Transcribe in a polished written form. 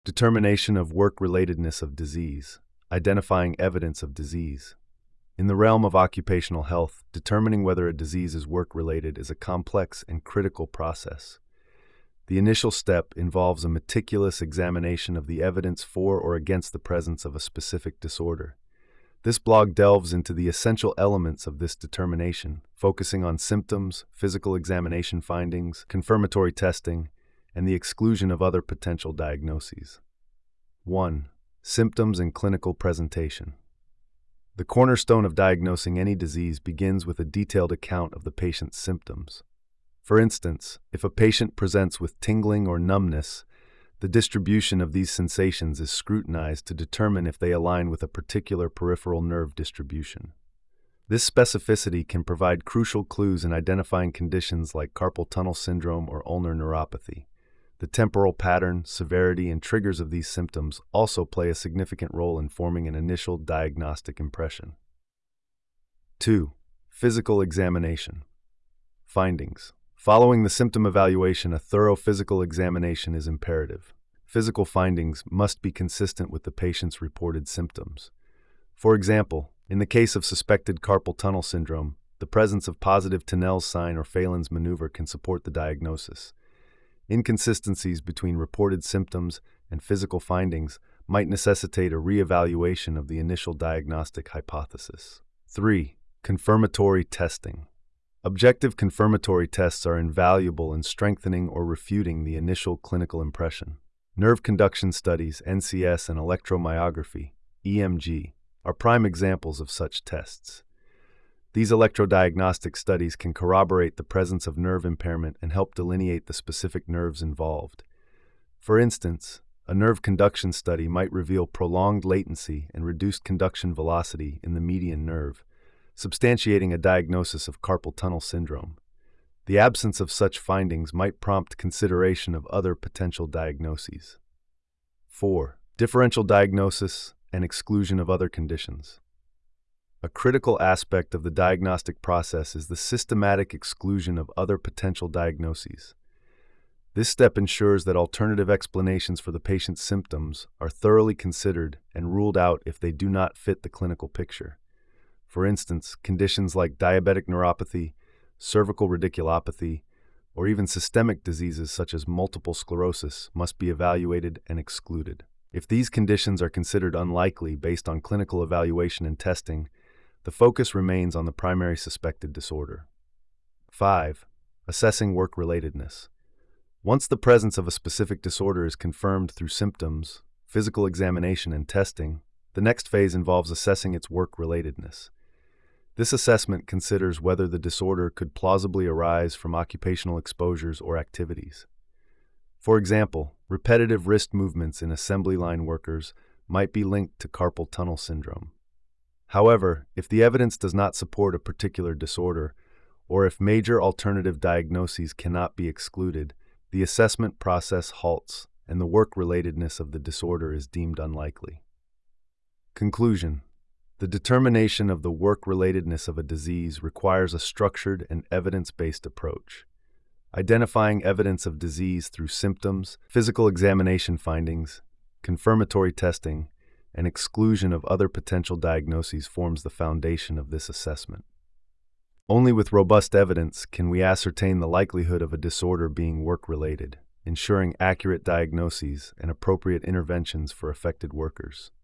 Determination of work-relatedness of disease. Identifying evidence of disease. In the realm of occupational health, determining whether a disease is work-related is a complex and critical process. The initial step involves a meticulous examination of the evidence for or against the presence of a specific disorder. This blog delves into the essential elements of this determination, focusing on symptoms, physical examination findings, confirmatory testing, and the exclusion of other potential diagnoses. 1. Symptoms and clinical presentation. The cornerstone of diagnosing any disease begins with a detailed account of the patient's symptoms. For instance, if a patient presents with tingling or numbness, the distribution of these sensations is scrutinized to determine if they align with a particular peripheral nerve distribution. This specificity can provide crucial clues in identifying conditions like carpal tunnel syndrome or ulnar neuropathy. The temporal pattern, severity, and triggers of these symptoms also play a significant role in forming an initial diagnostic impression. 2. Physical examination. Findings. Following the symptom evaluation, a thorough physical examination is imperative. Physical findings must be consistent with the patient's reported symptoms. For example, in the case of suspected carpal tunnel syndrome, the presence of positive Tinel's sign or Phelan's maneuver can support the diagnosis. Inconsistencies between reported symptoms and physical findings might necessitate a re-evaluation of the initial diagnostic hypothesis. 3. Confirmatory testing. Objective confirmatory tests are invaluable in strengthening or refuting the initial clinical impression. Nerve conduction studies, NCS, and electromyography, EMG, are prime examples of such tests. These electrodiagnostic studies can corroborate the presence of nerve impairment and help delineate the specific nerves involved. For instance, a nerve conduction study might reveal prolonged latency and reduced conduction velocity in the median nerve, substantiating a diagnosis of carpal tunnel syndrome. The absence of such findings might prompt consideration of other potential diagnoses. 4. Differential diagnosis and exclusion of other conditions. A critical aspect of the diagnostic process is the systematic exclusion of other potential diagnoses. This step ensures that alternative explanations for the patient's symptoms are thoroughly considered and ruled out if they do not fit the clinical picture. For instance, conditions like diabetic neuropathy, cervical radiculopathy, or even systemic diseases such as multiple sclerosis must be evaluated and excluded. If these conditions are considered unlikely based on clinical evaluation and testing, the focus remains on the primary suspected disorder. 5. Assessing work-relatedness. Once the presence of a specific disorder is confirmed through symptoms, physical examination, and testing, the next phase involves assessing its work-relatedness. This assessment considers whether the disorder could plausibly arise from occupational exposures or activities. For example, repetitive wrist movements in assembly line workers might be linked to carpal tunnel syndrome. However, if the evidence does not support a particular disorder, or if major alternative diagnoses cannot be excluded, the assessment process halts and the work-relatedness of the disorder is deemed unlikely. Conclusion. The determination of the work-relatedness of a disease requires a structured and evidence-based approach. Identifying evidence of disease through symptoms, physical examination findings, confirmatory testing, and exclusion of other potential diagnoses forms the foundation of this assessment. Only with robust evidence can we ascertain the likelihood of a disorder being work-related, ensuring accurate diagnoses and appropriate interventions for affected workers.